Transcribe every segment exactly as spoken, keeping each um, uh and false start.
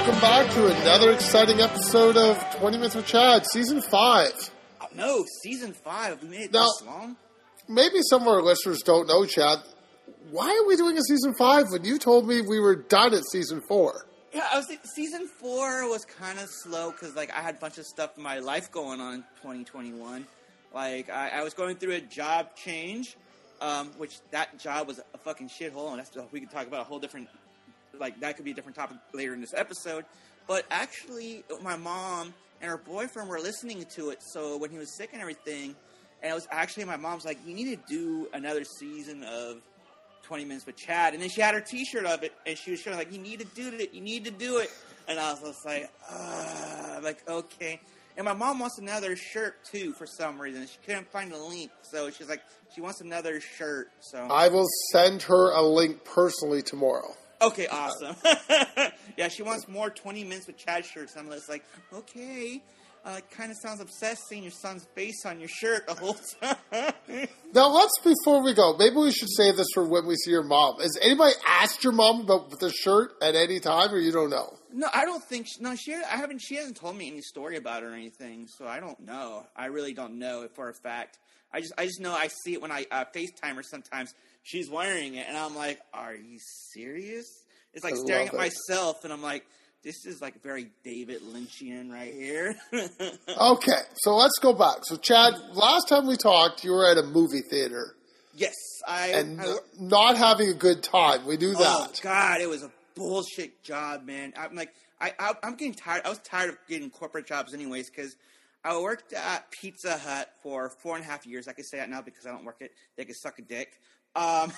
welcome back to another exciting episode of twenty minutes with Chad, Season five. Oh, no, Season five. We made it now, this long? Maybe some of our listeners don't know, Chad. Why are we doing a Season five when you told me we were done at Season four? Yeah, I was thinking Season four was kind of slow because, like, I had a bunch of stuff in my life going on in twenty twenty-one. Like, I, I was going through a job change, um, which that job was a fucking shithole, and that's we could talk about a whole different... Like, that could be a different topic later in this episode. But actually, my mom and her boyfriend were listening to it. So when he was sick and everything, and it was actually my mom's like, you need to do another season of twenty minutes with Chad. And then she had her T-shirt of it, and she was showing like, you need to do it. You need to do it. And I was just like, ah, like, okay. And my mom wants another shirt, too, for some reason. She couldn't find a link. So she's like, she wants another shirt. So I will send her a link personally tomorrow. Okay, awesome. Yeah, she wants more twenty minutes with Chad shirts. I'm just like, okay. Uh, it kind of sounds obsessed seeing your son's face on your shirt the whole time. Now, let's, before we go, maybe we should save this for when we see your mom. Has anybody asked your mom about the shirt at any time, or you don't know? No, I don't think, she, no, she, I haven't, she hasn't told me any story about it or anything, so I don't know. I really don't know it for a fact. I just, I just know I see it when I uh, FaceTime her sometimes. She's wearing it, and I'm like, are you serious? It's like I staring at it. myself, and I'm like, this is like very David Lynchian right here. Okay, so let's go back. So, Chad, last time we talked, you were at a movie theater. Yes, I... And I, not having a good time. We knew that. Oh, God, it was a bullshit job, man. I'm like, I, I, I'm getting tired. I was tired of getting corporate jobs anyways, because I worked at Pizza Hut for four and a half years. I can say that now because I don't work it. They can suck a dick. Um,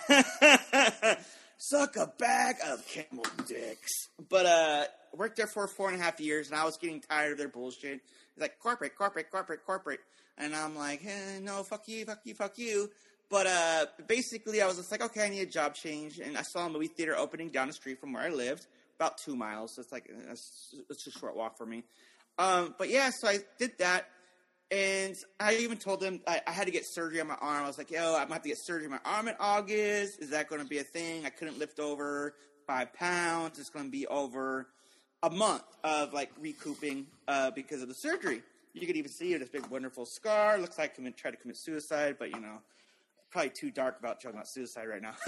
suck a bag of camel dicks. But, uh, worked there for four and a half years, and I was getting tired of their bullshit. It's like, corporate, corporate, corporate, corporate. And I'm like, eh, no, fuck you, fuck you, fuck you. But, uh, basically, I was just like, okay, I need a job change. And I saw a movie theater opening down the street from where I lived, about two miles. So it's like, it's, it's a short walk for me. Um, but yeah, so I did that. And I even told them I, I had to get surgery on my arm. I was like, yo, I'm going to have to get surgery on my arm in August. Is that going to be a thing? I couldn't lift over five pounds. It's going to be over a month of, like, recouping uh, because of the surgery. You could even see it, this big, wonderful scar. Looks like I'm going to try to commit suicide, but, you know, probably too dark about talking about suicide right now.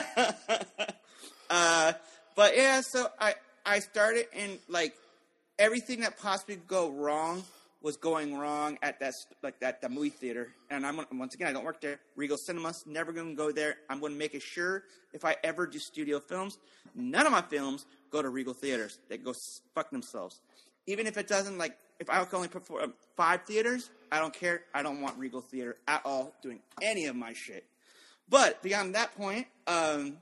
uh, but, yeah, so I, I started, and, like, everything that possibly could go wrong was going wrong at that, like that, the movie theater. And I'm once again, I don't work there. Regal Cinemas, never going to go there. I'm going to make it sure if I ever do studio films, none of my films go to Regal theaters. They go fuck themselves. Even if it doesn't, like, if I can only perform five theaters, I don't care. I don't want Regal Theater at all doing any of my shit. But beyond that point, um,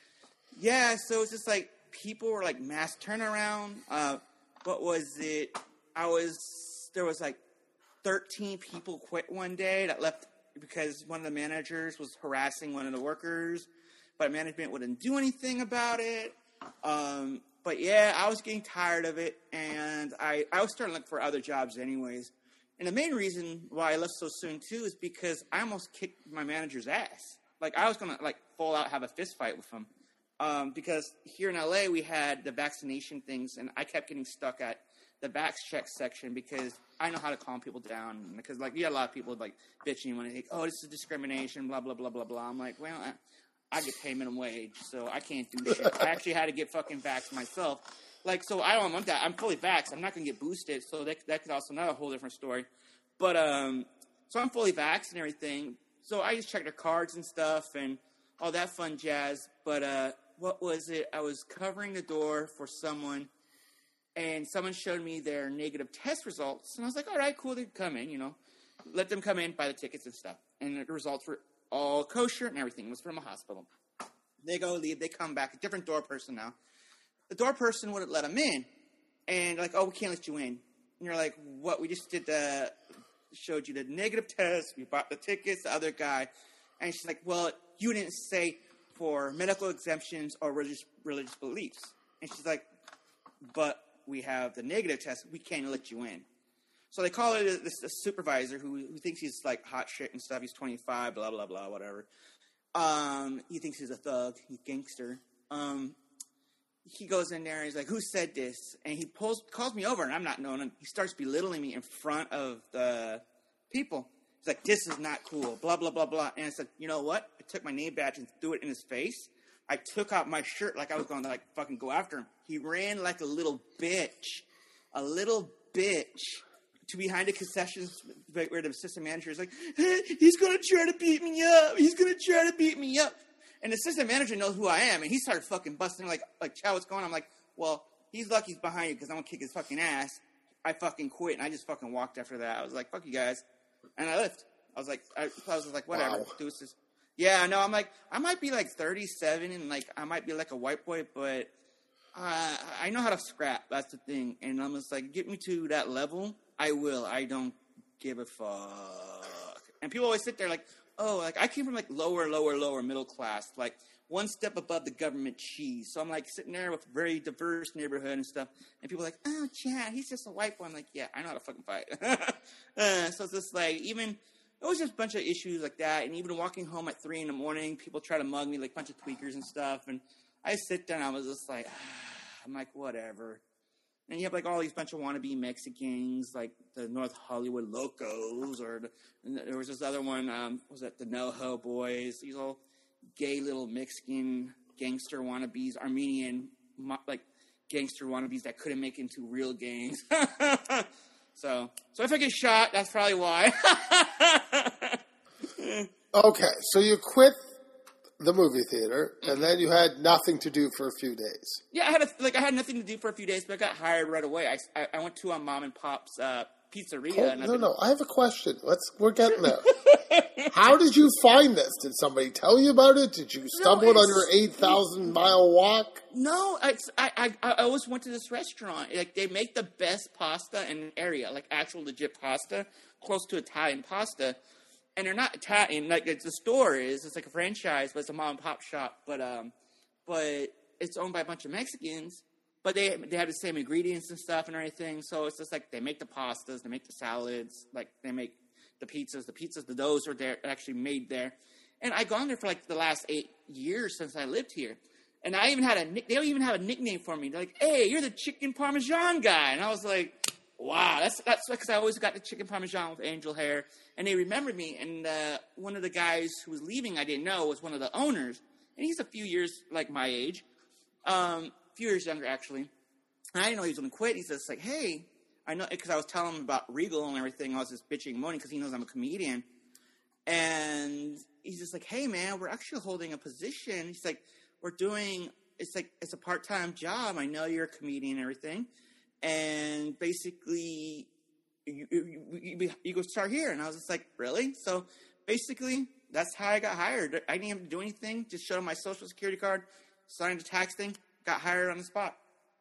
yeah, so it's just like people were like mass turnaround. Uh, what was it? I was... There was like thirteen people quit one day that left because one of the managers was harassing one of the workers, but management wouldn't do anything about it. Um, but yeah, I was getting tired of it, and I, I was starting to look for other jobs anyways. And the main reason why I left so soon too is because I almost kicked my manager's ass. Like, I was going to like full out have a fist fight with him. Um, because here in L A we had the vaccination things, and I kept getting stuck at the vax check section because I know how to calm people down. Because, like, you got a lot of people, like, bitching when they think, oh, this is discrimination, blah, blah, blah, blah, blah. I'm like, well, I, I get paid minimum wage, so I can't do shit. I actually had to get fucking vaxxed myself. Like, so I don't want that. I'm fully vaxxed. I'm not going to get boosted, so that, that could also another whole different story. But, um, so I'm fully vaxxed and everything. So I just checked their cards and stuff and all that fun jazz. But, uh, what was it? I was covering the door for someone, and someone showed me their negative test results, and I was like, all right, cool, they can come in, you know. Let them come in, buy the tickets and stuff. And the results were all kosher and everything. It was from a hospital. They go, leave, they come back, a different door person now. The door person wouldn't let them in. And like, oh, we can't let you in. And you're like, what? We just did the, showed you the negative test, we bought the tickets, the other guy. And she's like, well, you didn't say for medical exemptions or religious, religious beliefs. And she's like, but we have the negative test, we can't let you in. So they call it this, this supervisor who, who thinks he's like hot shit and stuff. He's twenty-five, blah, blah, blah, whatever. Um, he thinks he's a thug. He's a gangster. Um, he goes in there and he's like, "Who said this?" And he pulls calls me over, and I'm not knowing him. He starts belittling me in front of the people. He's like, "This is not cool." Blah blah blah blah. And I said, "You know what?" I took my name badge and threw it in his face. I took out my shirt like I was going to like fucking go after him. He ran like a little bitch, a little bitch, to behind a concession where the assistant manager is like, hey, "He's gonna try to beat me up. He's gonna try to beat me up." And the assistant manager knows who I am, and he started fucking busting like, like, "Chow, what's going on?" I'm like, "Well, he's lucky he's behind you because I'm gonna kick his fucking ass." I fucking quit, and I just fucking walked after that. I was like, "Fuck you guys," and I left. I was like, I, I was like, whatever, Wow. deuces. Yeah, no, I'm like, I might be like thirty-seven, and like, I might be like a white boy, but uh, I know how to scrap. That's the thing, and I'm just like, get me to that level, I will. I don't give a fuck. And people always sit there like, oh, like I came from like lower, lower, lower middle class, like one step above the government cheese. So I'm like sitting there with a very diverse neighborhood and stuff, and people are like, "Oh, Chad, he's just a white boy." I'm like, yeah, I know how to fucking fight. uh, so it's just like, even it was just a bunch of issues like that, and even walking home at three in the morning, people try to mug me like a bunch of tweakers and stuff, and I sit there and I was just like, I'm like, whatever. And you have like all these bunch of wannabe Mexicans, like the North Hollywood Locos, or the, and there was this other one, um, was that the NoHo Boys? These all gay little Mexican gangster wannabes, Armenian like gangster wannabes that couldn't make it into real gangs. so, so if I get shot, that's probably why. Okay, so you quit the movie theater, and then you had nothing to do for a few days. Yeah, I had a, like I had nothing to do for a few days, but I got hired right away. I, I, I went to a mom and pop's uh, pizzeria. Oh, and no, been... no, I have a question. Let's we're getting there. How did you find this? Did somebody tell you about it? Did you stumble No, on your eight thousand mile walk? No, it's, I, I I always went to this restaurant. Like they make the best pasta in the area, like actual legit pasta, close to Italian pasta. And they're not Italian, like it's, the store is. It's like a franchise, but it's a mom and pop shop. But um, but it's owned by a bunch of Mexicans. But they they have the same ingredients and stuff and everything. So it's just like they make the pastas, they make the salads, like they make the pizzas. The pizzas, the doughs are there, actually made there. And I've gone there for like the last eight years since I lived here. And I even had a nick. They don't even have a nickname for me. They're like, "Hey, you're the chicken parmesan guy," and I was like, wow, that's that's because I always got the chicken parmesan with angel hair, and they remembered me. And uh, one of the guys who was leaving, I didn't know, was one of the owners, and he's a few years like my age, um, a few years younger actually. And I didn't know he was going to quit. He's just like, "Hey, I know," because I was telling him about Regal and everything. I was just bitching and moaning because he knows I'm a comedian, and he's just like, "Hey, man, we're actually holding a position." He's like, "We're doing it's like it's a part time job. I know you're a comedian and everything." And basically, you, you, you, you go start here. And I was just like, really? So basically, that's how I got hired. I didn't have to do anything. Just showed them my social security card, signed the tax thing, got hired on the spot.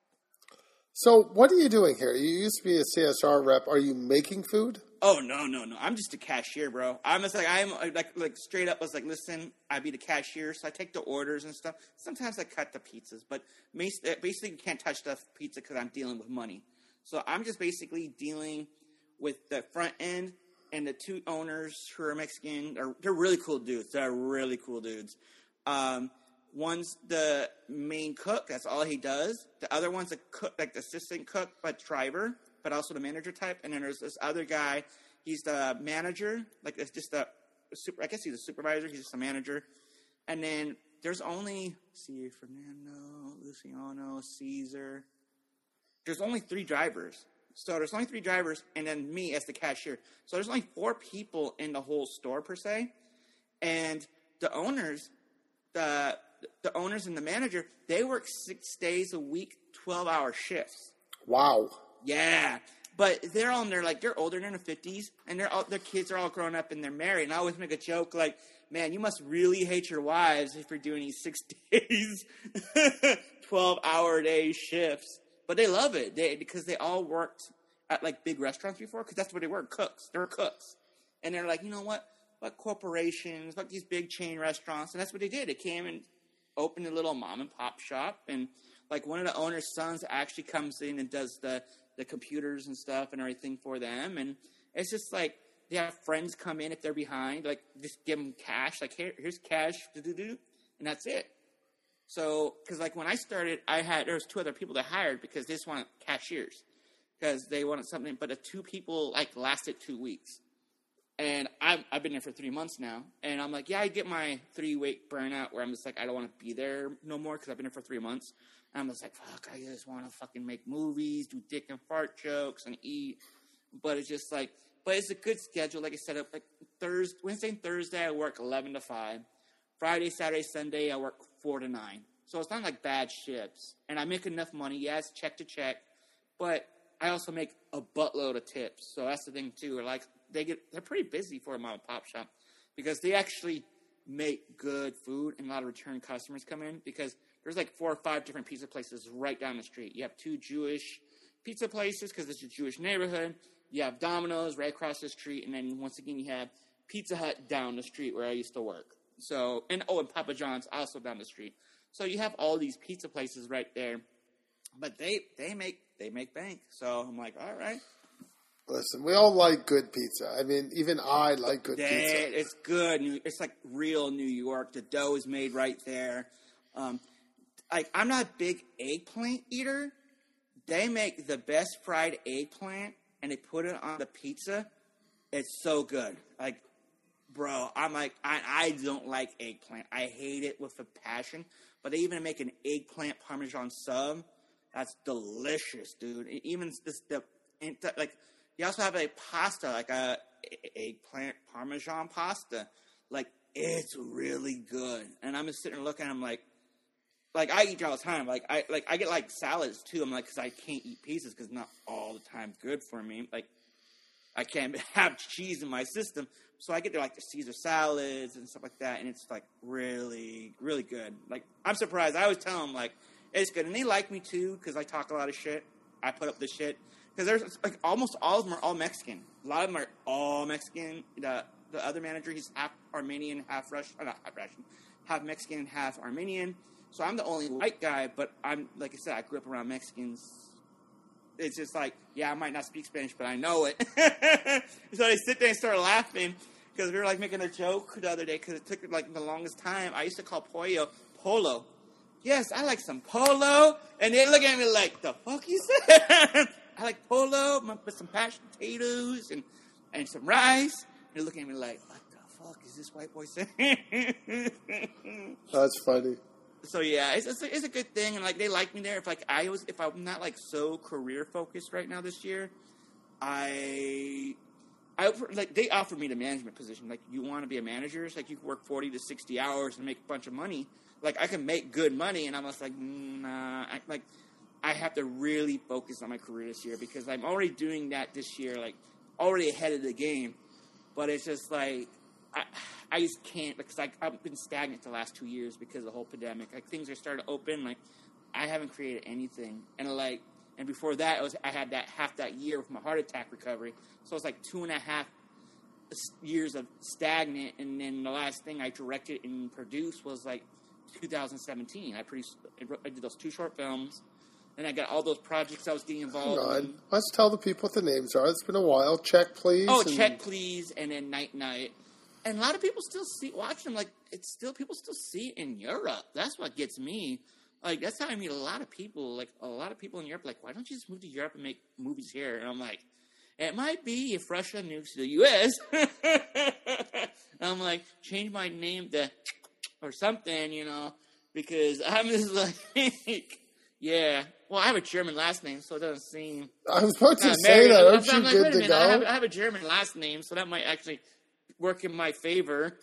So what are you doing here? You used to be a C S R rep. Are you making food? Oh, no, no, no. I'm just a cashier, bro. I'm just like, I'm like, like straight up was like, listen, I be the cashier. So I take the orders and stuff. Sometimes I cut the pizzas, but basically you can't touch the pizza because I'm dealing with money. So I'm just basically dealing with the front end and the two owners who are Mexican. They're, they're really cool dudes. They're really cool dudes. Um, one's the main cook. That's all he does. The other one's a cook, like the assistant cook, but driver, but also the manager type. And then there's this other guy. He's the manager. Like, it's just a super, I guess he's a supervisor. He's just a manager. And then there's only, let's see, Fernando, Luciano, Caesar. There's only three drivers. So there's only three drivers and then me as the cashier. So there's only four people in the whole store per se. And the owners, the the owners and the manager, they work six days a week, twelve hour shifts. Wow. Yeah. But they're all in their, like, they're older, they're in their fifties, and they're all, their kids are all grown up and they're married. And I always make a joke like, man, you must really hate your wives if you're doing these six days, twelve hour day shifts. But they love it they, because they all worked at, like, big restaurants before, because that's what they were, cooks. They're cooks. And they're like, you know what? Fuck corporations, fuck these big chain restaurants. And that's what they did. They came and opened a little mom and pop shop. And, like, one of the owner's sons actually comes in and does the, the computers and stuff and everything for them. And it's just, like, they have friends come in if they're behind. Like, just give them cash. Like, here, here's cash. And that's it. So, because like when I started, I had there was two other people that hired because they just wanted cashiers because they wanted something. But the two people like lasted two weeks, and I've I've been there for three months now, and I'm like, yeah, I get my three week burnout where I'm just like, I don't want to be there no more because I've been there for three months. And I'm just like, fuck, I just want to fucking make movies, do dick and fart jokes, and eat. But it's just like, but it's a good schedule. Like I said, like Thursday, Wednesday, and Thursday, I work eleven to five. Friday, Saturday, Sunday, I work four to nine. So it's not like bad shifts. And I make enough money. Yes, check to check. But I also make a buttload of tips. So that's the thing, too. Like, they get, they're pretty busy for a mom and pop shop because they actually make good food and a lot of return customers come in because there's like four or five different pizza places right down the street. You have two Jewish pizza places because it's a Jewish neighborhood. You have Domino's right across the street. And then once again, you have Pizza Hut down the street where I used to work. So, and oh, and Papa John's also down the street. So you have all these pizza places right there, but they they make they make bank. So I'm like, all right. Listen, we all like good pizza. I mean, even I like good they, pizza. It's good. It's like real New York. The dough is made right there. Um, like I'm not a big eggplant eater. They make the best fried eggplant, and they put it on the pizza. It's so good. Like. Bro, I'm like, I, I don't like eggplant. I hate it with a passion. But they even make an eggplant Parmesan sub. That's delicious, dude. It even this the like. You also have a pasta, like a eggplant Parmesan pasta. Like it's really good. And I'm just sitting there looking. I'm like, like I eat all the time. Like I like I get like salads too. I'm like, because I can't eat pizzas because not all the time good for me. Like I can't have cheese in my system. So I get like the Caesar salads and stuff like that, and it's like really, really good. Like I'm surprised. I always tell them like it's good, and they like me too because I talk a lot of shit. I put up the shit because there's like almost all of them are all Mexican. A lot of them are all Mexican. The the other manager, he's half Armenian, half Russian, uh, not half Russian, half Mexican, and half Armenian. So I'm the only white guy, but I'm like I said, I grew up around Mexicans. It's just like, yeah, I might not speak Spanish, but I know it. So they sit there and start laughing because we were like making a joke the other day because it took like the longest time. I used to call pollo polo. Yes, I like some polo. And they look at me like, the fuck you said? I like polo with some mashed potatoes and, and some rice. And they look at me like, what the fuck is this white boy saying? That's funny. So yeah, it's, it's, a, it's a good thing, and like they like me there. If like I was, if I'm not like so career focused right now this year, I, I like they offered me the management position. Like you want to be a manager? It's like you can work forty to sixty hours and make a bunch of money. Like I can make good money, and I'm just like, nah. I, like I have to really focus on my career this year because I'm already doing that this year. Like already ahead of the game, but it's just like. I, I just can't because I, I've been stagnant the last two years because of the whole pandemic. Like things are starting to open. Like I haven't created anything, and like and before that, it was I had that half that year with my heart attack recovery. So it's like two and a half years of stagnant, and then the last thing I directed and produced was like two thousand seventeen. I produced, I did those two short films, and I got all those projects I was getting involved Hang on. in. Let's tell the people what the names are. It's been a while. Check, please. Oh, and... Check, Please, and then Night Night. And a lot of people still see watch them like it's still people still see it in Europe. That's what gets me. Like that's how I meet a lot of people. Like a lot of people in Europe, like why don't you just move to Europe and make movies here? And I'm like, it might be if Russia nukes the U S I'm like, change my name to or something, you know, because I'm just like, yeah. Well, I have a German last name, so it doesn't seem. I was about to uh, say that. Aren't so you like, good to minute, go? I have, I have a German last name, so that might actually. Work in my favor.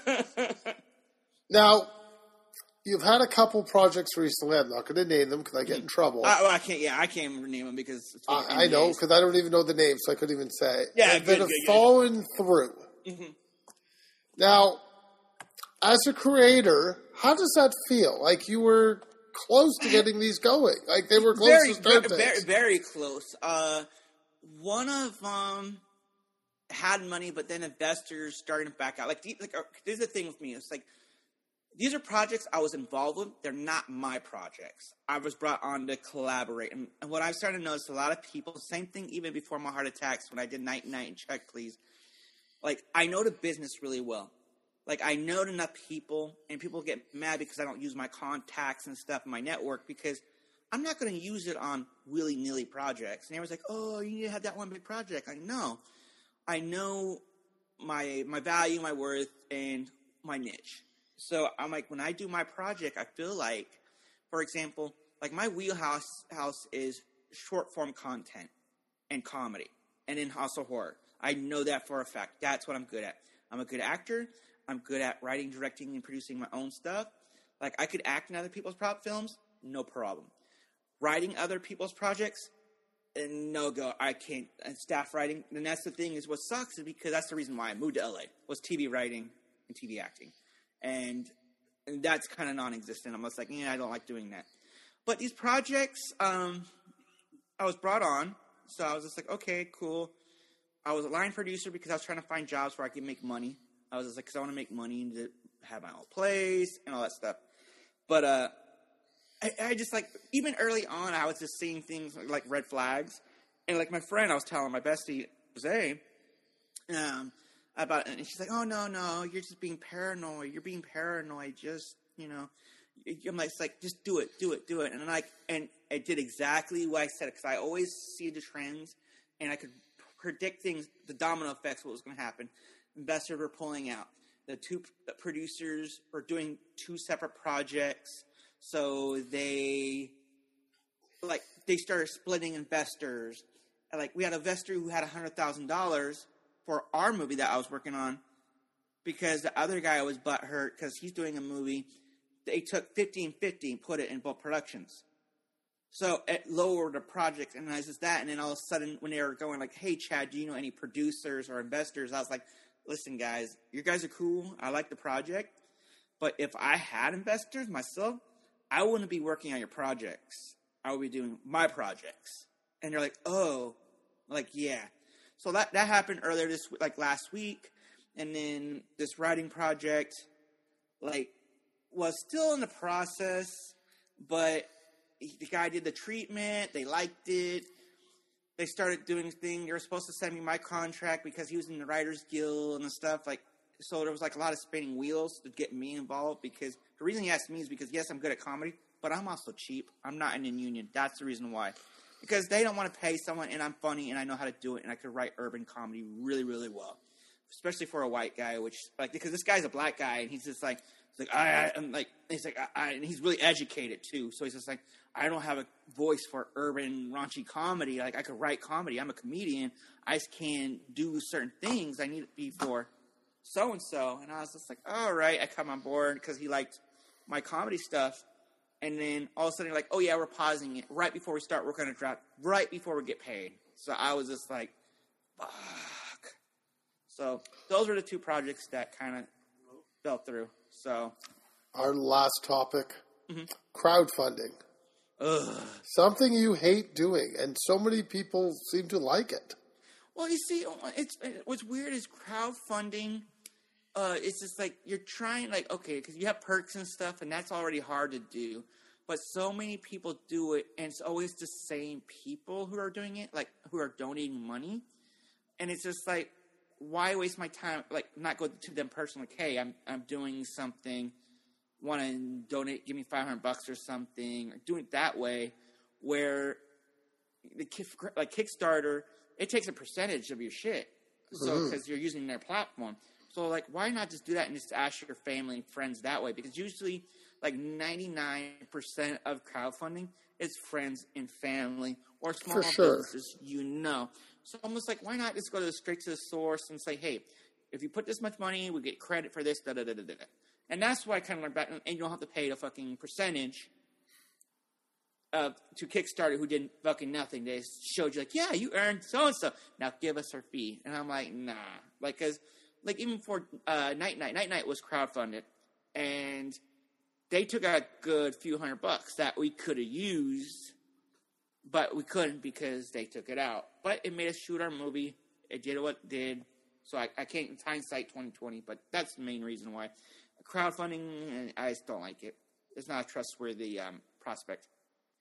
Now, you've had a couple projects recently. I'm not going to name them because I get in trouble. Uh, well, I can't. Yeah, I can't even name them because it's I, I know because I don't even know the name, so I couldn't even say. Yeah, that good, have good, fallen good. through. Mm-hmm. Now, as a creator, how does that feel? Like you were close to getting these going. Like they were close very, to start very, very, very close. Uh, one of them. Um, had money, but then investors starting to back out. Like, like, there's the thing with me. It's like, these are projects I was involved with. They're not my projects. I was brought on to collaborate. And, and what I've started to notice, a lot of people, same thing even before my heart attacks, when I did Night Night and Check Please, like, I know the business really well. like I know enough people, and people get mad because I don't use my contacts and stuff in my network because I'm not going to use it on willy-nilly projects. And everyone's like, oh, you need to have that one big project. I know. I know my my value, my worth, and my niche. So I'm like, when I do my project, I feel like, for example, like my wheelhouse house is short-form content and comedy, and then also horror. I know that for a fact. That's what I'm good at. I'm a good actor. I'm good at writing, directing, and producing my own stuff. Like, I could act in other people's prop films, no problem. Writing other people's projects, no go. I can't. And staff writing, and that's the thing is what sucks is because that's the reason why I moved to L A, was T V writing and T V acting. And, and that's kind of non-existent. I'm just like, yeah, I don't like doing that. But these projects, um, I was brought on, so I was just like, okay, cool. I was a line producer because I was trying to find jobs where I could make money. I was just like, because I want to make money and to have my own place and all that stuff. But uh, I, I just like, even early on, I was just seeing things like, like red flags. And like my friend, I was telling my bestie, Jose, um, about it. And she's like, oh, no, no, you're just being paranoid. You're being paranoid. Just, you know, I'm like, it's like, just do it, do it, do it. And I'm like, and I did exactly what I said because I always see the trends and I could predict things, the domino effects, what was going to happen. Investors were pulling out. The two producers were doing two separate projects, so they like they started splitting investors. Like we had an investor who had a hundred thousand dollars for our movie that I was working on, because the other guy was butthurt because he's doing a movie. They took fifteen fifty and put it in both productions. So it lowered the project, and I was just that, and then all of a sudden when they were going like, hey, Chad, do you know any producers or investors? I was like, listen, guys, you guys are cool. I like the project. But if I had investors myself, I wouldn't be working on your projects. I would be doing my projects. And they're like, oh, like, yeah. So that, that happened earlier this like last week. And then this writing project, like, was still in the process, but the guy did the treatment. They liked it. They started doing things. They were supposed to send me my contract because he was in the Writers Guild and stuff. Like, so there was like a lot of spinning wheels to get me involved. Because the reason he asked me is because yes, I'm good at comedy, but I'm also cheap. I'm not in a union. That's the reason why. Because they don't want to pay someone, and I'm funny, and I know how to do it, and I could write urban comedy really, really well, especially for a white guy. Which like because this guy's a black guy, and he's just like, he's like I, I I'm like he's like I, I, and he's really educated too. So he's just like, I don't have a voice for urban raunchy comedy. Like I could write comedy. I'm a comedian. I just can't do certain things. I need to be for so and so. And I was just like, all right. I come on board because he liked my comedy stuff. And then all of a sudden, like, oh yeah, we're pausing it right before we start working on a draft, right before we get paid. So I was just like, fuck. So those were the two projects that kind of fell through. So our last topic, mm-hmm. crowdfunding. Ugh. Something you hate doing, and so many people seem to like it. Well, you see, it's what's weird is crowdfunding. Uh, it's just like you're trying, like, okay, because you have perks and stuff, and that's already hard to do. But so many people do it, and it's always the same people who are doing it, like who are donating money. And it's just like, why waste my time? Like, not go to them personally. Like, hey, I'm I'm doing something. Want to donate? Give me five hundred bucks or something. Or doing it that way, where the like Kickstarter, it takes a percentage of your shit. So because mm-hmm. you're using their platform. So, like, why not just do that and just ask your family and friends that way? Because usually, like, ninety-nine percent of crowdfunding is friends and family or small sure. businesses, you know. So, almost like, why not just go to the, straight to the source and say, hey, if you put this much money, we get credit for this, da-da-da-da-da. And that's why I kind of learned back, and you don't have to pay the fucking percentage uh, to Kickstarter who did fucking nothing. They showed you, like, yeah, you earned so-and-so. Now give us our fee. And I'm like, nah. Like, because... Like, even for uh, Night Night, Night Night was crowdfunded, and they took a good few hundred bucks that we could have used, but we couldn't because they took it out. But it made us shoot our movie. It did what it did. So I, I can't, in hindsight, twenty twenty, but that's the main reason why. Crowdfunding, I just don't like it. It's not a trustworthy um, prospect.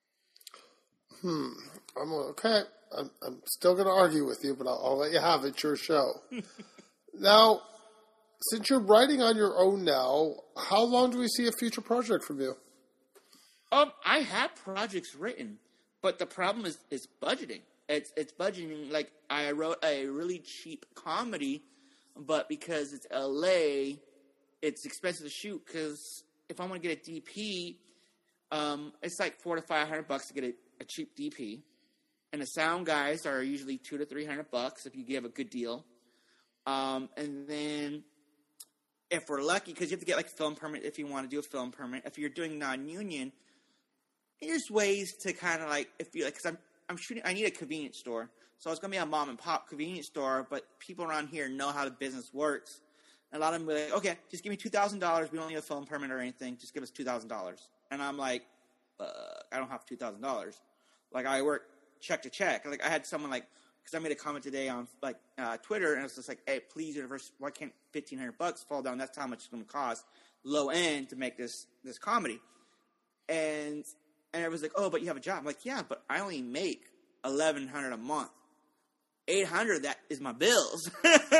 Hmm. I'm okay. I'm, I'm still going to argue with you, but I'll, I'll let you have it. It's your show. Now, since you're writing on your own now, how long do we see a future project from you? Um, I have projects written, but the problem is is budgeting. It's it's budgeting. Like I wrote a really cheap comedy, but because it's L A, it's expensive to shoot. Because if I want to get a D P, um, it's like four to five hundred bucks to get a, a cheap D P, and the sound guys are usually two to three hundred bucks if you give a good deal. Um, and then if we're lucky, because you have to get like a film permit if you want to do a film permit. If you're doing non-union, there's ways to kind of like, if you like, because I'm I'm shooting, I need a convenience store, so it's gonna be a mom and pop convenience store. But people around here know how the business works, and a lot of them will be like, okay, just give me two thousand dollars. We don't need a film permit or anything. Just give us two thousand dollars. And I'm like, uh, I don't have two thousand dollars. Like I work check to check. Like I had someone like. Because I made a comment today on like uh, Twitter, and it's just like, "Hey, please, Universal, why can't fifteen hundred bucks fall down? That's how much it's going to cost, low end, to make this this comedy." And and everyone's like, "Oh, but you have a job." I'm like, "Yeah, but I only make eleven hundred a month. Eight hundred that is my bills.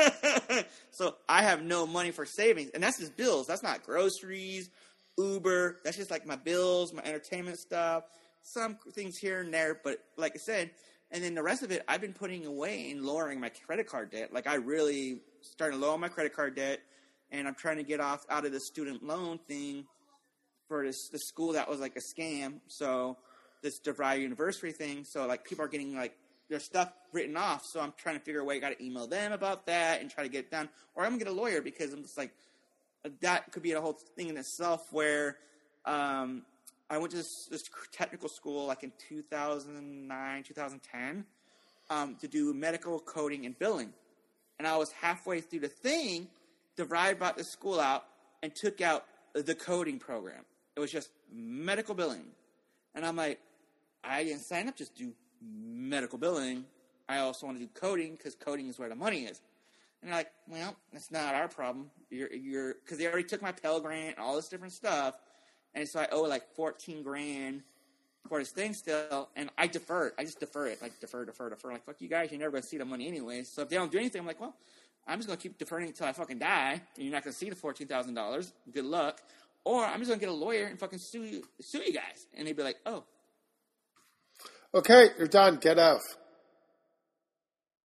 So I have no money for savings, and that's just bills. That's not groceries, Uber. That's just like my bills, my entertainment stuff, some things here and there. But like I said." And then the rest of it, I've been putting away and lowering my credit card debt. Like, I really started to lower my credit card debt, and I'm trying to get off out of the student loan thing for this the school that was, like, a scam. So, this DeVry University thing. So, like, people are getting, like, their stuff written off. So, I'm trying to figure a way. I got to email them about that and try to get it done. Or I'm going to get a lawyer because I'm just, like, that could be a whole thing in itself where um, – I went to this, this technical school like in two thousand nine, two thousand ten um, to do medical coding and billing. And I was halfway through the thing, DeVry brought the school out and took out the coding program. It was just medical billing. And I'm like, I didn't sign up just to do medical billing. I also want to do coding because coding is where the money is. And they're like, well, that's not our problem. You're, you're, because they already took my Pell Grant and all this different stuff. And so I owe like fourteen grand for this thing still, and I defer it. I just defer it, like defer, defer, defer. Like, fuck you guys, you're never going to see the money anyway. So if they don't do anything, I'm like, well, I'm just going to keep deferring it until I fucking die, and you're not going to see the fourteen thousand dollars. Good luck. Or I'm just going to get a lawyer and fucking sue you, sue you guys. And they'd be like, oh. Okay, you're done. Get out.